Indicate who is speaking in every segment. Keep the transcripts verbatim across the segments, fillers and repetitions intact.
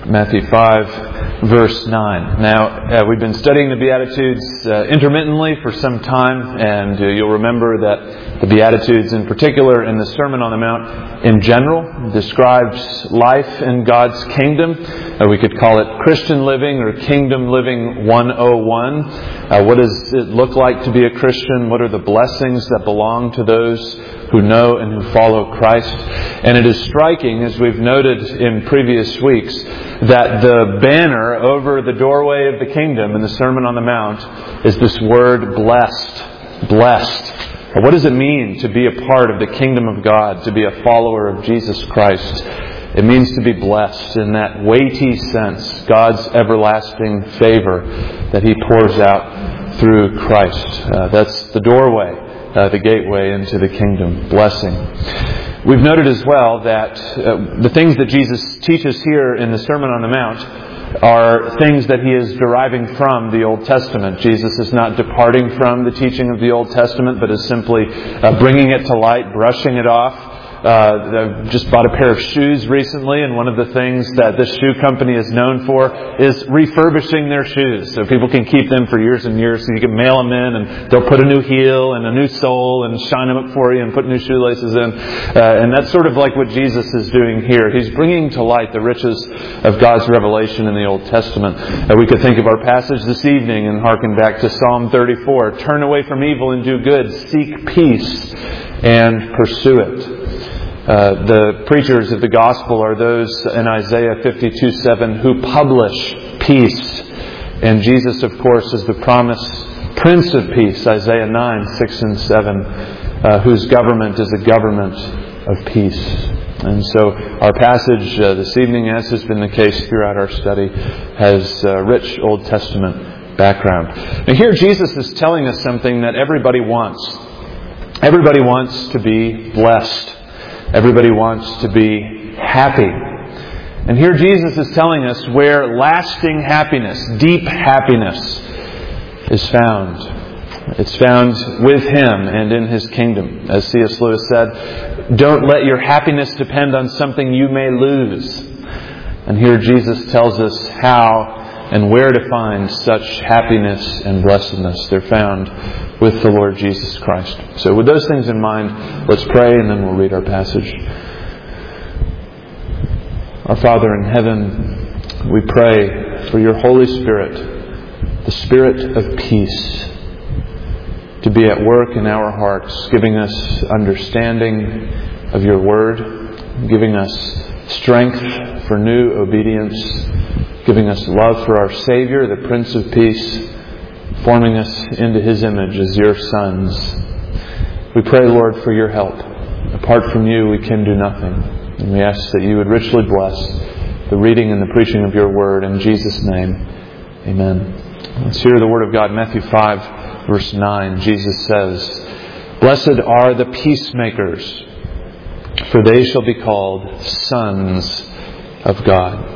Speaker 1: Matthew five, verse nine. Now, uh, we've been studying the Beatitudes uh, intermittently for some time, and uh, you'll remember that the Beatitudes in particular and the Sermon on the Mount in general describes life in God's kingdom. Uh, we could call it Christian living or Kingdom Living one oh one. Uh, what does it look like to be a Christian? What are the blessings that belong to those who know and who follow Christ? And it is striking, as we've noted in previous weeks, that the banner over the doorway of the kingdom in the Sermon on the Mount is this word blessed. Blessed. What does it mean to be a part of the kingdom of God, to be a follower of Jesus Christ? It means to be blessed in that weighty sense, God's everlasting favor that He pours out through Christ. Uh, that's the doorway. Uh, the gateway into the kingdom. Blessing. We've noted as well that uh, the things that Jesus teaches here in the Sermon on the Mount are things that He is deriving from the Old Testament. Jesus is not departing from the teaching of the Old Testament, but is simply uh, bringing it to light, brushing it off. Uh, I just bought a pair of shoes recently, and one of the things that this shoe company is known for is refurbishing their shoes. So people can keep them for years and years. So you can mail them in, and they'll put a new heel and a new sole and shine them up for you and put new shoelaces in. Uh, and that's sort of like what Jesus is doing here. He's bringing to light the riches of God's revelation in the Old Testament. Uh, we could think of our passage this evening and hearken back to Psalm thirty-four. Turn away from evil and do good. Seek peace and pursue it. Uh, the preachers of the gospel are those in Isaiah fifty-two seven who publish peace. And Jesus, of course, is the promised Prince of Peace, Isaiah nine six and seven, uh, whose government is a government of peace. And so our passage uh, this evening, as has been the case throughout our study, has uh, rich Old Testament background. Now here Jesus is telling us something that everybody wants. Everybody wants to be blessed. Everybody wants to be happy. And here Jesus is telling us where lasting happiness, deep happiness, is found. It's found with Him and in His kingdom. As C S Lewis said, don't let your happiness depend on something you may lose. And here Jesus tells us how and where to find such happiness and blessedness. They're found with the Lord Jesus Christ. So with those things in mind, let's pray and then we'll read our passage. Our Father in heaven, we pray for Your Holy Spirit, the Spirit of peace, to be at work in our hearts, giving us understanding of Your Word, giving us strength for new obedience, giving us love for our Savior, the Prince of Peace, forming us into His image as Your sons. We pray, Lord, for Your help. Apart from You, we can do nothing. And we ask that You would richly bless the reading and the preaching of Your Word. In Jesus' name, amen. Let's hear the Word of God. Matthew five, verse nine. Jesus says, Blessed are the peacemakers, for they shall be called sons of God.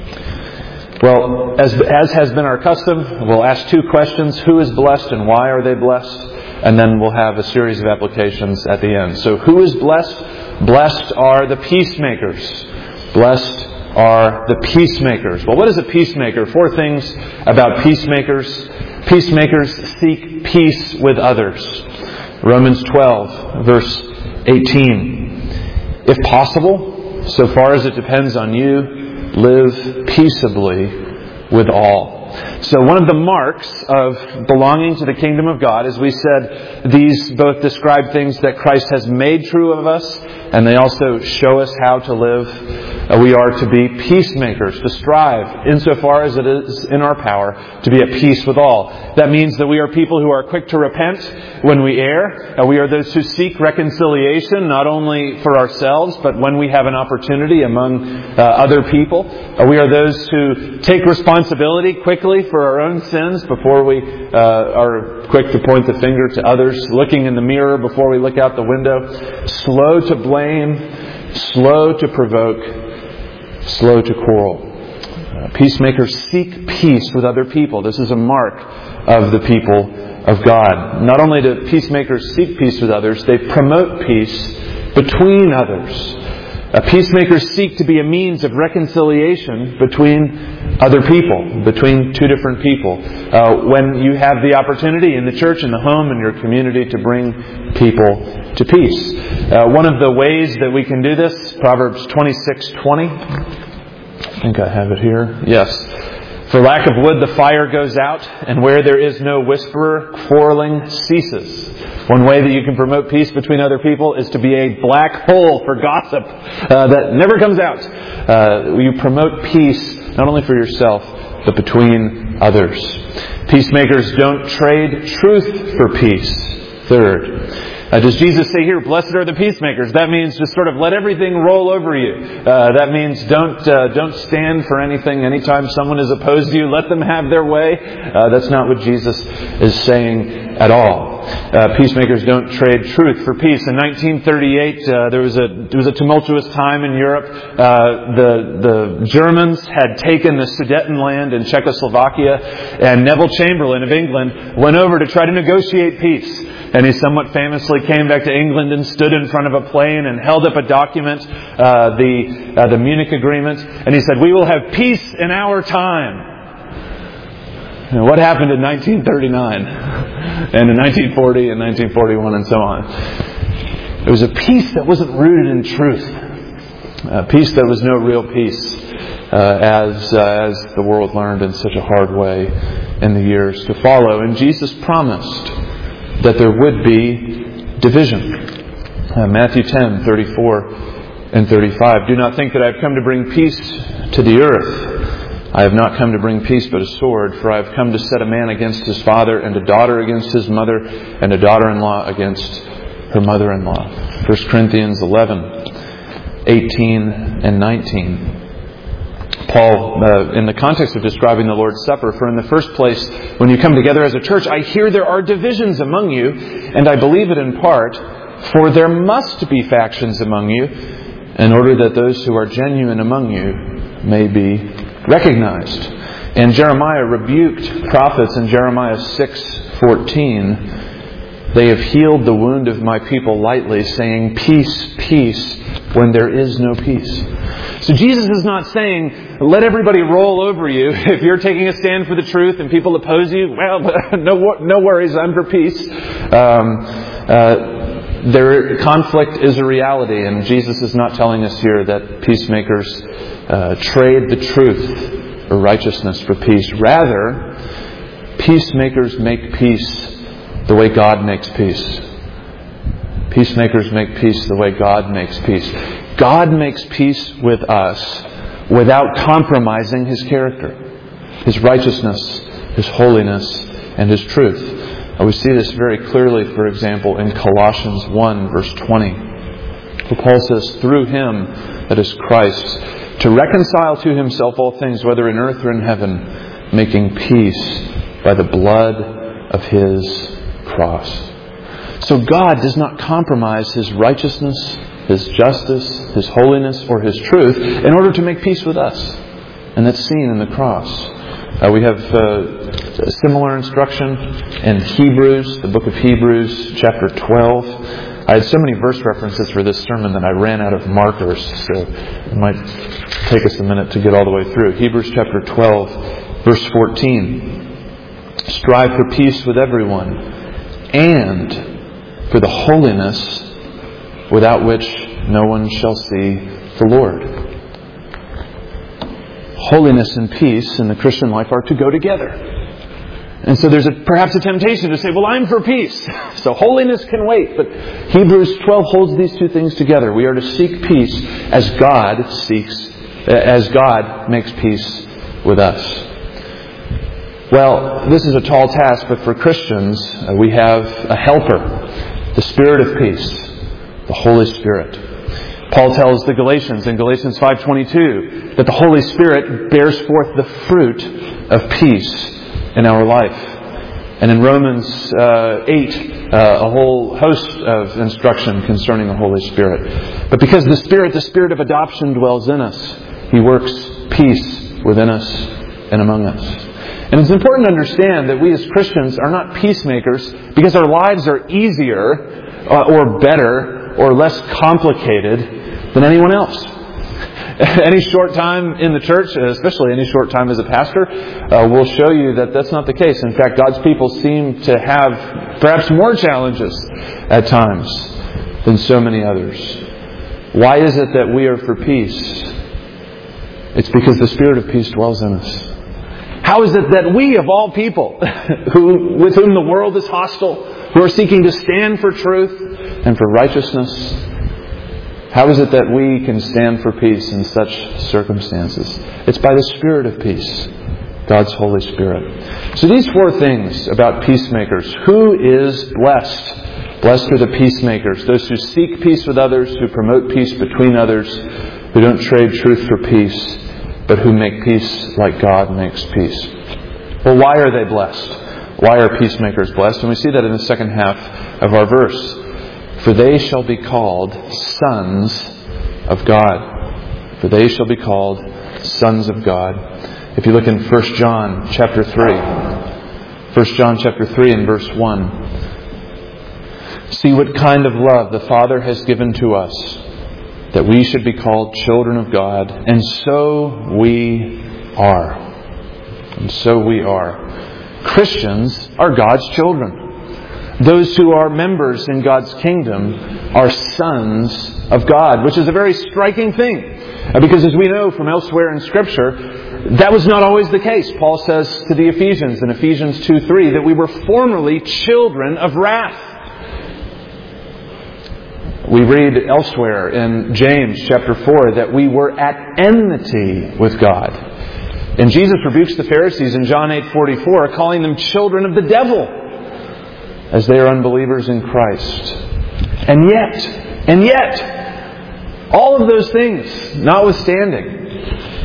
Speaker 1: Well, as, as has been our custom, we'll ask two questions. Who is blessed and why are they blessed? And then we'll have a series of applications at the end. So who is blessed? Blessed are the peacemakers. Blessed are the peacemakers. Well, what is a peacemaker? Four things about peacemakers. Peacemakers seek peace with others. Romans twelve, verse eighteen. If possible, so far as it depends on you, live peaceably with all. So one of the marks of belonging to the kingdom of God, as we said, these both describe things that Christ has made true of us, and they also show us how to live. Uh, we are to be peacemakers, to strive, insofar as it is in our power, to be at peace with all. That means that we are people who are quick to repent when we err. Uh, we are those who seek reconciliation, not only for ourselves, but when we have an opportunity among uh, other people. Uh, we are those who take responsibility quickly for our own sins before we uh, are quick to point the finger to others, looking in the mirror before we look out the window, slow to blame, slow to provoke, slow to quarrel. Uh, peacemakers seek peace with other people. This is a mark of the people of God. Not only do peacemakers seek peace with others, they promote peace between others. Uh, peacemakers seek to be a means of reconciliation between other people, between two different people. Uh, when you have the opportunity in the church, in the home, in your community to bring people to peace. Uh, one of the ways that we can do this, Proverbs twenty-six twenty. I think I have it here. Yes. For lack of wood, the fire goes out, and where there is no whisperer, quarreling ceases. One way that you can promote peace between other people is to be a black hole for gossip uh, that never comes out. Uh, you promote peace not only for yourself, but between others. Peacemakers don't trade truth for peace. Third, Uh, does Jesus say here, blessed are the peacemakers? That means just sort of let everything roll over you. Uh, that means don't uh, don't stand for anything. Anytime someone is opposed to you, let them have their way. Uh, that's not what Jesus is saying at all. Uh, peacemakers don't trade truth for peace. In nineteen thirty-eight, uh, there was a there was a tumultuous time in Europe. Uh, the the Germans had taken the Sudetenland in Czechoslovakia, and Neville Chamberlain of England went over to try to negotiate peace. And he somewhat famously came back to England and stood in front of a plane and held up a document, uh, the uh, the Munich Agreement, and he said, "We will have peace in our time." And what happened in nineteen thirty-nine, and in nineteen forty, and nineteen forty-one, and so on? It was a peace that wasn't rooted in truth, a peace that was no real peace, uh, as uh, as the world learned in such a hard way in the years to follow. And Jesus promised that there would be division. Uh, Matthew ten, thirty-four and thirty-five. Do not think that I have come to bring peace to the earth. I have not come to bring peace but a sword, for I have come to set a man against his father, and a daughter against his mother, and a daughter-in-law against her mother-in-law. First Corinthians eleven, eighteen and nineteen. Paul, uh, in the context of describing the Lord's Supper, for in the first place, when you come together as a church, I hear there are divisions among you, and I believe it in part, for there must be factions among you, in order that those who are genuine among you may be recognized. And Jeremiah rebuked prophets in Jeremiah six fourteen. They have healed the wound of my people lightly, saying, peace, peace, when there is no peace. So Jesus is not saying, let everybody roll over you. If you're taking a stand for the truth and people oppose you, well, no no worries, I'm for peace. Um, uh, there, conflict is a reality, and Jesus is not telling us here that peacemakers uh, trade the truth or righteousness for peace. Rather, peacemakers make peace the way God makes peace. Peacemakers make peace the way God makes peace. God makes peace with us without compromising His character, His righteousness, His holiness, and His truth. And we see this very clearly, for example, in Colossians one, verse twenty. Where Paul says, through Him, that is Christ, to reconcile to Himself all things, whether in earth or in heaven, making peace by the blood of His cross. So God does not compromise His righteousness, His justice, His holiness, or His truth in order to make peace with us. And that's seen in the cross. Uh, we have uh, a similar instruction in Hebrews, the book of Hebrews, chapter twelve. I had so many verse references for this sermon that I ran out of markers, so it might take us a minute to get all the way through. Hebrews chapter twelve, verse fourteen. Strive for peace with everyone, and for the holiness without which no one shall see the Lord. Holiness and peace in the Christian life are to go together. And so there's a, perhaps a temptation to say, well, I'm for peace, so holiness can wait. But Hebrews twelve holds these two things together. We are to seek peace as God seeks, as God makes peace with us. Well, this is a tall task, but for Christians, uh, we have a helper, the Spirit of peace, the Holy Spirit. Paul tells the Galatians in Galatians five twenty-two that the Holy Spirit bears forth the fruit of peace in our life. And in Romans uh, eight, uh, a whole host of instruction concerning the Holy Spirit. But because the Spirit, the Spirit of adoption dwells in us, He works peace within us and among us. And it's important to understand that we as Christians are not peacemakers because our lives are easier uh, or better or less complicated than anyone else. Any short time in the church, especially any short time as a pastor, uh, will show you that that's not the case. In fact, God's people seem to have perhaps more challenges at times than so many others. Why is it that we are for peace? It's because the Spirit of peace dwells in us. How is it that we, of all people, who with whom the world is hostile, who are seeking to stand for truth and for righteousness, how is it that we can stand for peace in such circumstances? It's by the Spirit of peace, God's Holy Spirit. So these four things about peacemakers. Who is blessed? Blessed are the peacemakers, those who seek peace with others, who promote peace between others, who don't trade truth for peace, but who make peace like God makes peace. Well, why are they blessed? Why are peacemakers blessed? And we see that in the second half of our verse. For they shall be called sons of God. For they shall be called sons of God. If you look in First John chapter three. First John chapter three and verse one. See what kind of love the Father has given to us, that we should be called children of God. And so we are. And so we are. Christians are God's children. Those who are members in God's kingdom are sons of God, which is a very striking thing. Because as we know from elsewhere in Scripture, that was not always the case. Paul says to the Ephesians in Ephesians two three that we were formerly children of wrath. We read elsewhere in James chapter four that we were at enmity with God. And Jesus rebukes the Pharisees in John eight forty-four, calling them children of the devil, as they are unbelievers in Christ. And yet, and yet, all of those things notwithstanding,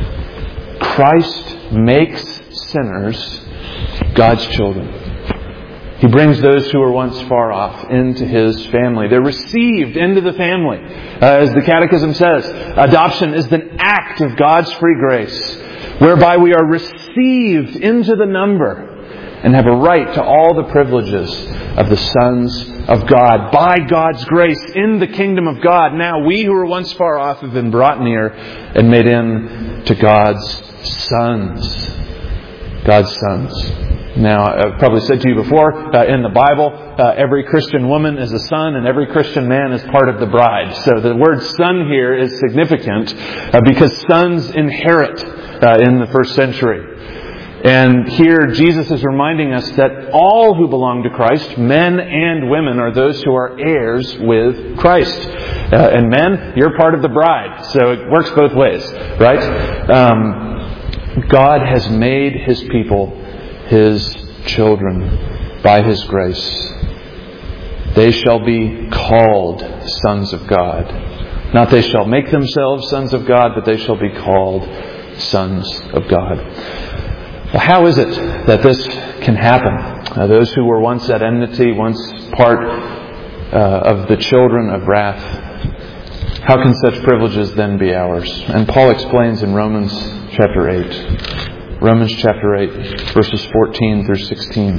Speaker 1: Christ makes sinners God's children. He brings those who were once far off into His family. They're received into the family. Uh, as the Catechism says, adoption is an act of God's free grace, whereby we are received into the number and have a right to all the privileges of the sons of God. By God's grace, in the kingdom of God, now we who were once far off have been brought near and made in to God's sons. God's sons. Now, I've probably said to you before, uh, in the Bible, uh, every Christian woman is a son and every Christian man is part of the bride. So the word son here is significant uh, because sons inherit uh, in the first century. And here Jesus is reminding us that all who belong to Christ, men and women, are those who are heirs with Christ. Uh, and men, you're part of the bride. So it works both ways, right? Um, God has made His people His children by His grace. They shall be called sons of God. Not they shall make themselves sons of God, but they shall be called sons of God. Well, how is it that this can happen? Uh, those who were once at enmity, once part uh, of the children of wrath, how can such privileges then be ours? And Paul explains in Romans chapter eight. Romans chapter eight, verses fourteen through sixteen.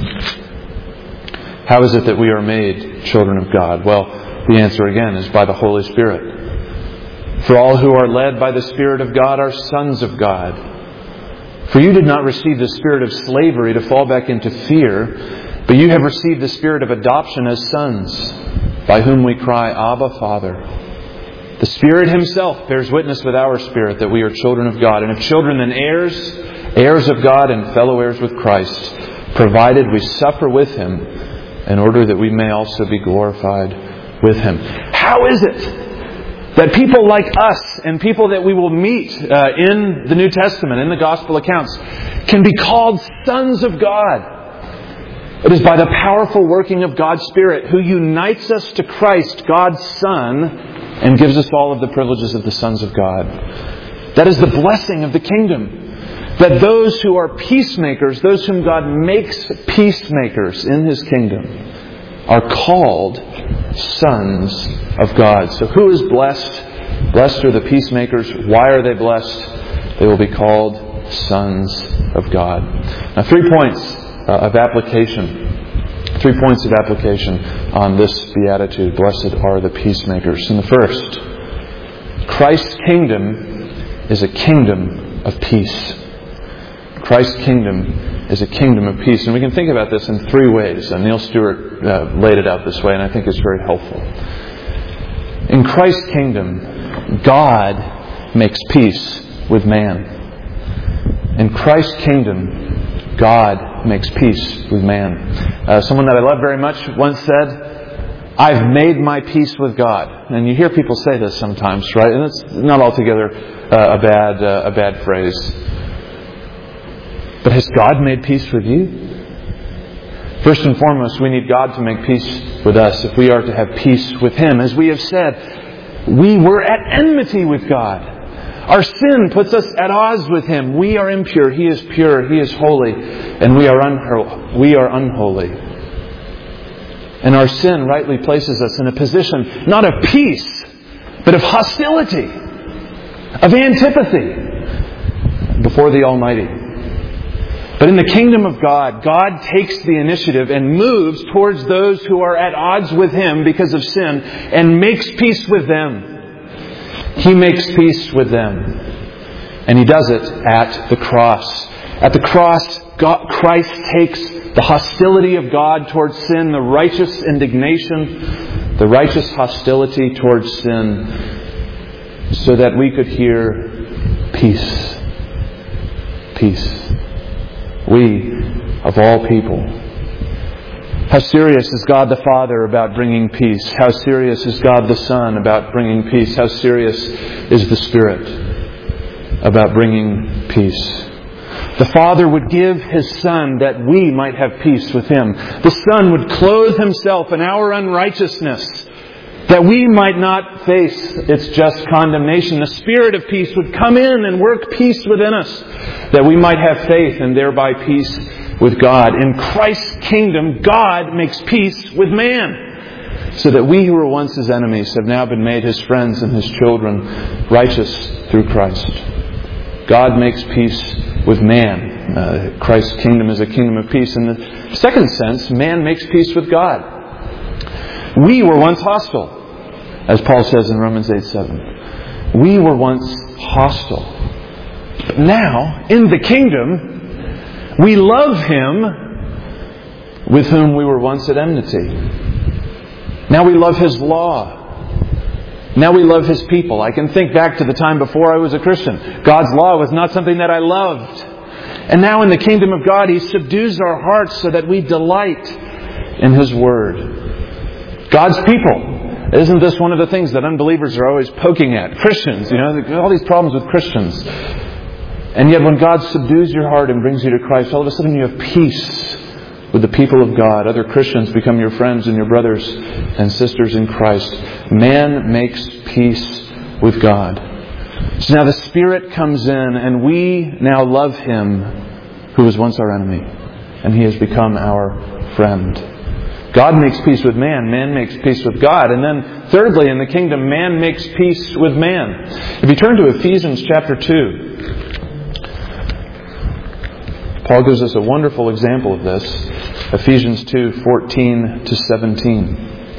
Speaker 1: How is it that we are made children of God? Well, the answer again is by the Holy Spirit. For all who are led by the Spirit of God are sons of God. For you did not receive the spirit of slavery to fall back into fear, but you have received the spirit of adoption as sons, by whom we cry, Abba, Father. The Spirit Himself bears witness with our spirit that we are children of God, and if children, then heirs, heirs of God and fellow heirs with Christ, provided we suffer with Him, in order that we may also be glorified with Him. How is it that people like us and people that we will meet uh, in the New Testament, in the Gospel accounts, can be called sons of God? It is by the powerful working of God's Spirit, who unites us to Christ, God's Son, and gives us all of the privileges of the sons of God. That is the blessing of the kingdom. That those who are peacemakers, those whom God makes peacemakers in His kingdom, are called sons of God. So who is blessed? Blessed are the peacemakers. Why are they blessed? They will be called sons of God. Now, three points uh, of application. Three points of application on this beatitude. Blessed are the peacemakers. And the first, Christ's kingdom is a kingdom of peace. Christ's kingdom is a kingdom of peace. And we can think about this in three ways. And Neil Stewart uh, laid it out this way, and I think it's very helpful. In Christ's kingdom, God makes peace with man. In Christ's kingdom, God makes peace with man. Uh, someone that I love very much once said, "I've made my peace with God." And you hear people say this sometimes, right? And it's not altogether uh, a bad uh, a bad phrase. But has God made peace with you? First and foremost, we need God to make peace with us if we are to have peace with Him. As we have said, we were at enmity with God. Our sin puts us at odds with Him. We are impure. He is pure. He is holy. And we are, unho- we are unholy. And our sin rightly places us in a position not of peace, but of hostility, of antipathy before the Almighty. But in the kingdom of God, God takes the initiative and moves towards those who are at odds with Him because of sin and makes peace with them. He makes peace with them. And He does it at the cross. At the cross, God, Christ takes the hostility of God towards sin, the righteous indignation, the righteous hostility towards sin, so that we could hear peace. Peace. We, of all people. How serious is God the Father about bringing peace? How serious is God the Son about bringing peace? How serious is the Spirit about bringing peace? The Father would give His Son that we might have peace with Him. The Son would clothe Himself in our unrighteousness that we might not face its just condemnation. The Spirit of peace would come in and work peace within us, that we might have faith and thereby peace with God. In Christ's kingdom, God makes peace with man, so that we who were once His enemies have now been made His friends and His children, righteous through Christ. God makes peace with man. Uh, Christ's kingdom is a kingdom of peace. In the second sense, man makes peace with God. We were once hostile, as Paul says in Romans eight seven. We were once hostile. But now, in the kingdom, we love Him with whom we were once at enmity. Now we love His law. Now we love His people. I can think back to the time before I was a Christian. God's law was not something that I loved. And now in the kingdom of God, He subdues our hearts so that we delight in His Word. God's people. Isn't this one of the things that unbelievers are always poking at? Christians, you know, all these problems with Christians. And yet when God subdues your heart and brings you to Christ, all of a sudden you have peace with the people of God. Other Christians become your friends and your brothers and sisters in Christ. Man makes peace with God. So now the Spirit comes in and we now love Him who was once our enemy. And He has become our friend. God makes peace with man. Man makes peace with God. And then thirdly, in the kingdom, man makes peace with man. If you turn to Ephesians chapter two, Paul gives us a wonderful example of this. Ephesians two fourteen to seventeen.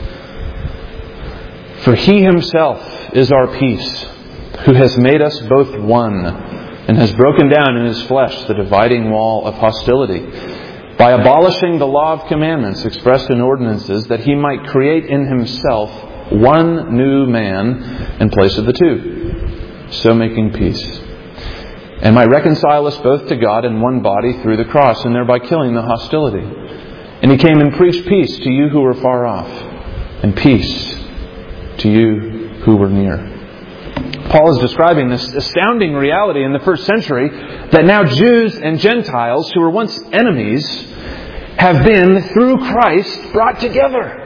Speaker 1: For He Himself is our peace, who has made us both one, and has broken down in His flesh the dividing wall of hostility, by abolishing the law of commandments expressed in ordinances, that He might create in Himself one new man in place of the two, so making peace, and might reconcile us both to God in one body through the cross, and thereby killing the hostility. And He came and preached peace to you who were far off, and peace to you who were near. Paul is describing this astounding reality in the first century, that now Jews and Gentiles who were once enemies have been, through Christ, brought together.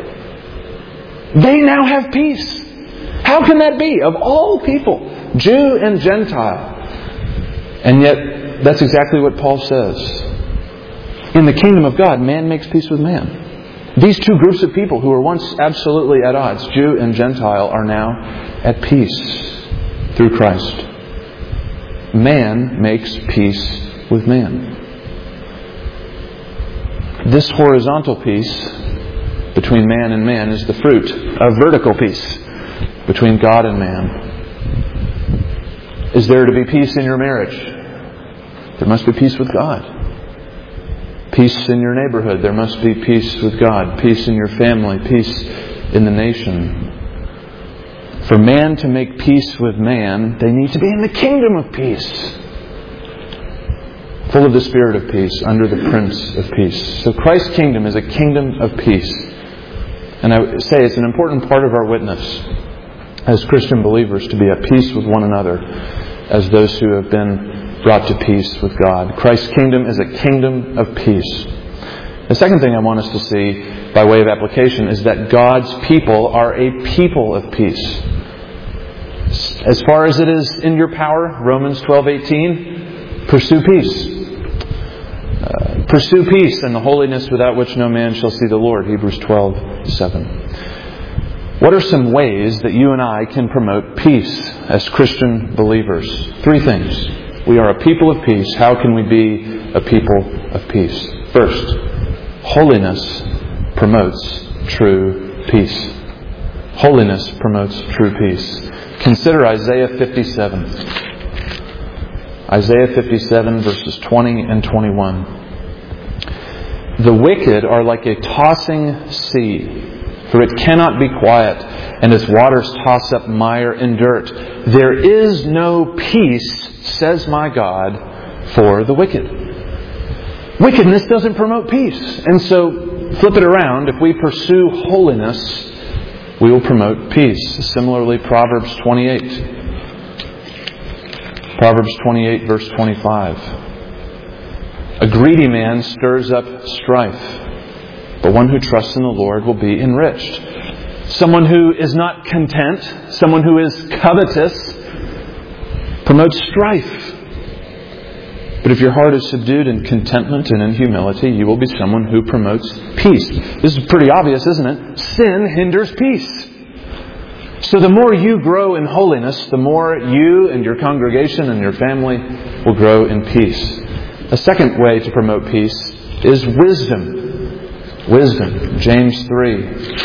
Speaker 1: They now have peace. How can that be? Of all people, Jew and Gentile. And yet, that's exactly what Paul says. In the kingdom of God, man makes peace with man. These two groups of people who were once absolutely at odds, Jew and Gentile, are now at peace through Christ. Man makes peace with man. This horizontal peace between man and man is the fruit of vertical peace between God and man. Is there to be peace in your marriage? There must be peace with God. Peace in your neighborhood. There must be peace with God. Peace in your family. Peace in the nation. For man to make peace with man, they need to be in the kingdom of peace. Full of the Spirit of peace, under the Prince of Peace. So Christ's kingdom is a kingdom of peace. And I would say it's an important part of our witness as Christian believers to be at peace with one another as those who have been brought to peace with God. Christ's kingdom is a kingdom of peace. The second thing I want us to see by way of application is that God's people are a people of peace. As far as it is in your power, Romans twelve eighteen, pursue peace. Uh, pursue peace and the holiness without which no man shall see the Lord, Hebrews twelve seven. What are some ways that you and I can promote peace as Christian believers? Three things. We are a people of peace. How can we be a people of peace? First, holiness promotes true peace. Holiness promotes true peace. Consider Isaiah fifty-seven. Isaiah fifty-seven, verses twenty and twenty-one. The wicked are like a tossing sea, for it cannot be quiet, and its waters toss up mire and dirt. There is no peace, says my God, for the wicked. Wickedness doesn't promote peace. And so, flip it around. If we pursue holiness, we will promote peace. Similarly, Proverbs twenty-eight. Proverbs twenty-eight, verse twenty-five. A greedy man stirs up strife, but one who trusts in the Lord will be enriched. Someone who is not content, someone who is covetous, promotes strife. But if your heart is subdued in contentment and in humility, you will be someone who promotes peace. This is pretty obvious, isn't it? Sin hinders peace. So the more you grow in holiness, the more you and your congregation and your family will grow in peace. A second way to promote peace is wisdom. Wisdom. James three.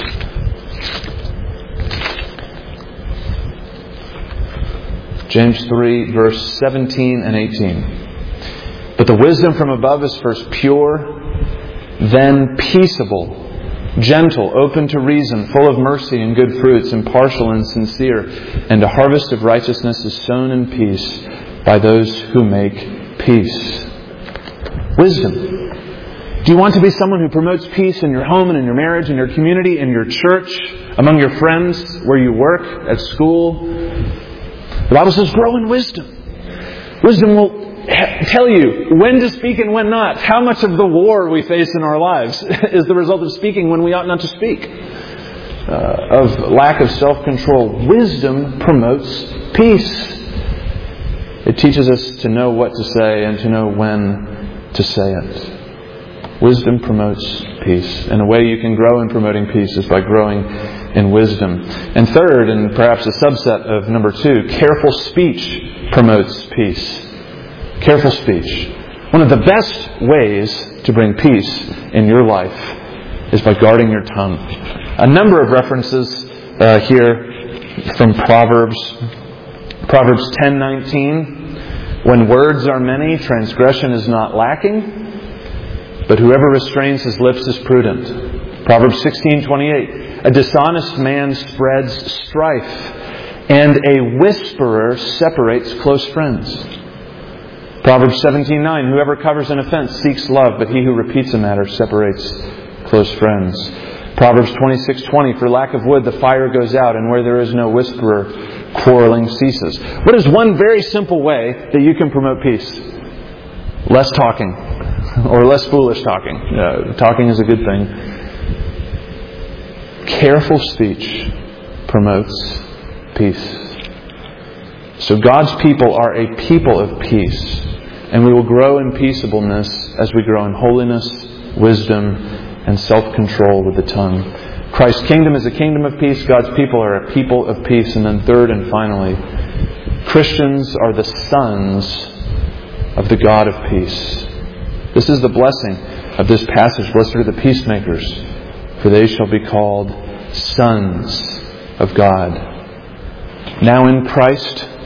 Speaker 1: James three, verse seventeen and eighteen. But the wisdom from above is first pure, then peaceable, gentle, open to reason, full of mercy and good fruits, impartial and sincere. And a harvest of righteousness is sown in peace by those who make peace. Wisdom. Do you want to be someone who promotes peace in your home and in your marriage, in your community, in your church, among your friends, where you work, at school? The Bible says, grow in wisdom. Wisdom will tell you when to speak and when not. How much of the war we face in our lives is the result of speaking when we ought not to speak. Uh, of lack of self-control. Wisdom promotes peace. It teaches us to know what to say and to know when to say it. Wisdom promotes peace. And a way you can grow in promoting peace is by growing in wisdom. And third, and perhaps a subset of number two, careful speech promotes peace. Careful speech. One of the best ways to bring peace in your life is by guarding your tongue. A number of references uh, here from Proverbs. Proverbs ten nineteen. When words are many, transgression is not lacking, but whoever restrains his lips is prudent. Proverbs sixteen twenty-eight. A dishonest man spreads strife, and a whisperer separates close friends. Proverbs seventeen nine. Whoever covers an offense seeks love, but he who repeats a matter separates close friends. Proverbs twenty-six twenty. For lack of wood the fire goes out, and where there is no whisperer, quarreling ceases. What is one very simple way that you can promote peace? Less talking. Or less foolish talking. Uh, talking is a good thing. Careful speech promotes peace. So God's people are a people of peace. And we will grow in peaceableness as we grow in holiness, wisdom, and self-control with the tongue. Christ's kingdom is a kingdom of peace. God's people are a people of peace. And then third and finally, Christians are the sons of the God of peace. This is the blessing of this passage. Blessed are the peacemakers, for they shall be called sons of God. Now in Christ,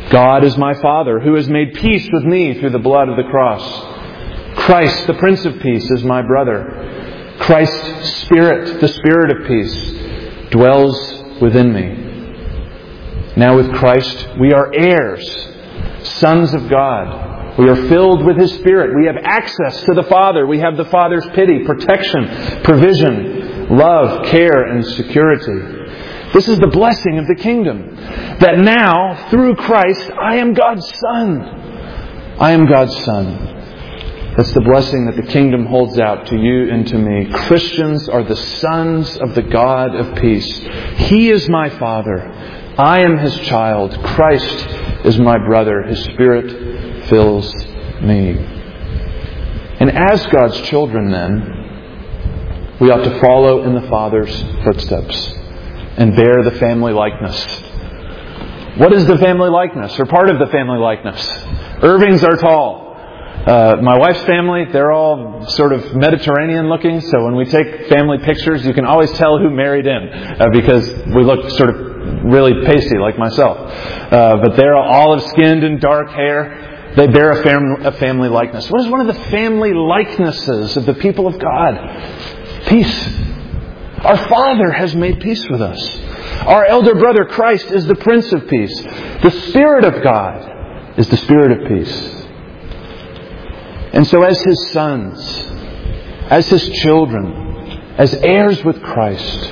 Speaker 1: God is my Father, who has made peace with me through the blood of the cross. Christ, the Prince of Peace, is my brother. Christ's Spirit, the Spirit of peace, dwells within me. Now with Christ, we are heirs, sons of God. We are filled with His Spirit. We have access to the Father. We have the Father's pity, protection, provision, love, care, and security. This is the blessing of the kingdom. That now, through Christ, I am God's Son. I am God's Son. That's the blessing that the kingdom holds out to you and to me. Christians are the sons of the God of peace. He is my Father. I am His child. Christ is my brother. His Spirit fills me. And as God's children then, we ought to follow in the Father's footsteps and bear the family likeness. What is the family likeness, or part of the family likeness? Irvings are tall. Uh, my wife's family, they're all sort of Mediterranean looking, so when we take family pictures, you can always tell who married in, uh, because we look sort of really pasty like myself. Uh, but they're olive-skinned and dark hair. They bear a, fam- a family likeness. What is one of the family likenesses of the people of God? Peace. Our Father has made peace with us. Our elder brother Christ is the Prince of Peace. The Spirit of God is the Spirit of peace. And so as His sons, as His children, as heirs with Christ,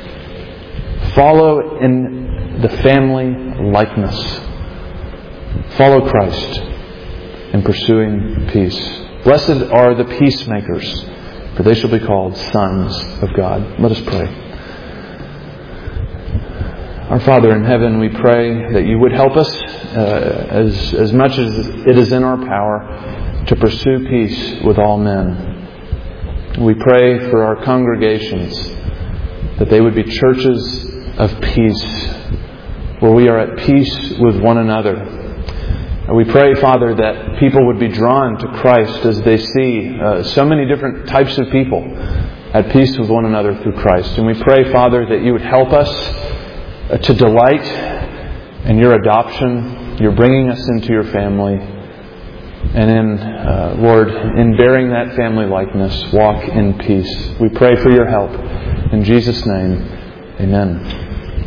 Speaker 1: follow in the family likeness. Follow Christ in pursuing peace. Blessed are the peacemakers, for they shall be called sons of God. Let us pray. Our Father in heaven, we pray that You would help us uh, as, as much as it is in our power to pursue peace with all men. We pray for our congregations that they would be churches of peace, where we are at peace with one another. And we pray, Father, that people would be drawn to Christ as they see uh, so many different types of people at peace with one another through Christ. And we pray, Father, that You would help us uh, to delight in Your adoption, Your bringing us into Your family, and in, uh, Lord, in bearing that family likeness, walk in peace. We pray for Your help. In Jesus' name, amen.